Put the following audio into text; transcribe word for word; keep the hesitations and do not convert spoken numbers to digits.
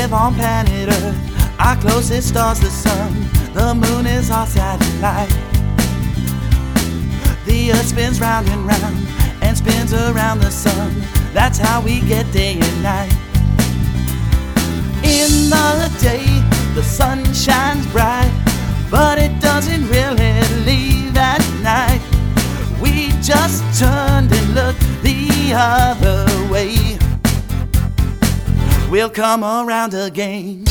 live on planet Earth. Our closest star's the sun. The moon is our satellite. The earth spins round and round and spins around the sun. That's how we get day and night. In the day, the sun shines bright, but it doesn't really leave at night. We just turned and looked the other way. We'll come around again.